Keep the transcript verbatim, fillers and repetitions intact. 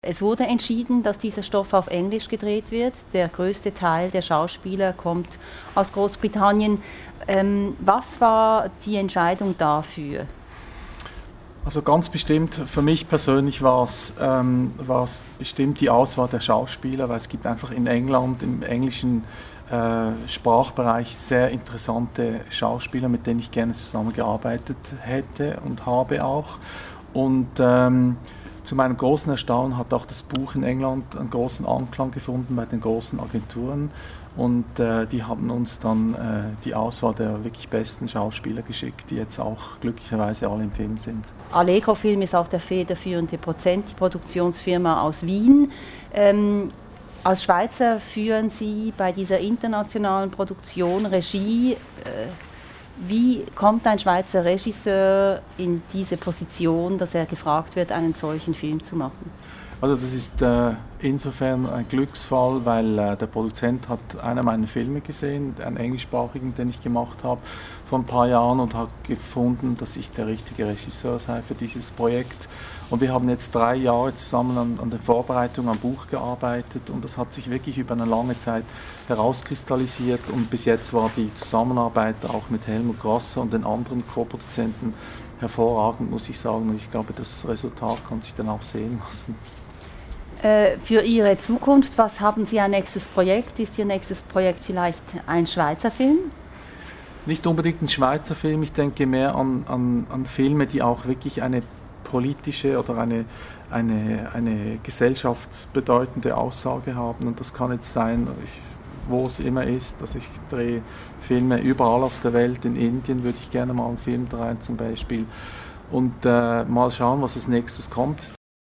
Es wurde entschieden, dass dieser Stoff auf Englisch gedreht wird. Der größte Teil der Schauspieler kommt aus Großbritannien. Ähm, was war die Entscheidung dafür? Also ganz bestimmt, für mich persönlich war es, ähm, war es bestimmt die Auswahl der Schauspieler, weil es gibt einfach in England im englischen äh, Sprachbereich sehr interessante Schauspieler, mit denen ich gerne zusammengearbeitet hätte und habe auch. Und ähm, zu meinem großen Erstaunen hat auch das Buch in England einen großen Anklang gefunden bei den großen Agenturen. Und äh, die haben uns dann äh, die Auswahl der wirklich besten Schauspieler geschickt, die jetzt auch glücklicherweise alle im Film sind. Allegro Film ist auch der federführende Prozent, die Produktionsfirma aus Wien. Ähm, als Schweizer führen Sie bei dieser internationalen Produktion Regie. Äh, wie kommt ein Schweizer Regisseur in diese Position, dass er gefragt wird, einen solchen Film zu machen? Also das ist äh, insofern ein Glücksfall, weil äh, der Produzent hat einer meiner Filme gesehen, einen englischsprachigen, den ich gemacht habe vor ein paar Jahren, und hat gefunden, dass ich der richtige Regisseur sei für dieses Projekt. Und wir haben jetzt drei Jahre zusammen an, an der Vorbereitung am Buch gearbeitet, und das hat sich wirklich über eine lange Zeit herauskristallisiert, und bis jetzt war die Zusammenarbeit auch mit Helmut Grasser und den anderen Co-Produzenten hervorragend, muss ich sagen, und ich glaube, das Resultat kann sich dann auch sehen lassen. Für Ihre Zukunft, was haben Sie ein nächstes Projekt? Ist Ihr nächstes Projekt vielleicht ein Schweizer Film? Nicht unbedingt ein Schweizer Film, ich denke mehr an, an, an Filme, die auch wirklich eine politische oder eine, eine, eine gesellschaftsbedeutende Aussage haben. Und das kann jetzt sein, wo es immer ist. Also ich drehe Filme überall auf der Welt. In Indien würde ich gerne mal einen Film drehen zum Beispiel. Und äh, mal schauen, was als nächstes kommt.